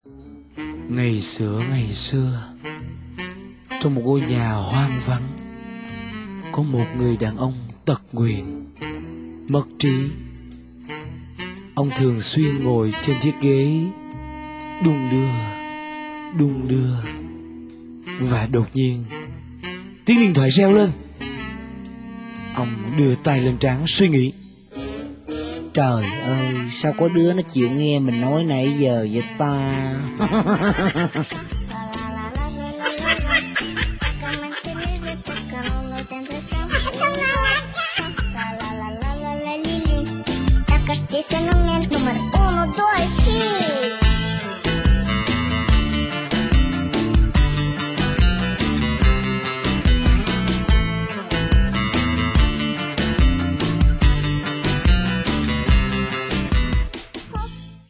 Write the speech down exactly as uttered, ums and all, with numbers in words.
Ngày xưa ngày xưa, trong một ngôi nhà hoang vắng, có một người đàn ông tật nguyền, mất trí. Ông thường xuyên ngồi trên chiếc ghế, đung đưa, đung đưa. Và đột nhiên, tiếng điện thoại reo lên. Ông đưa tay lên trán suy nghĩ. Trời ơi, sao có đứa nó chịu nghe mình nói nãy giờ vậy ta?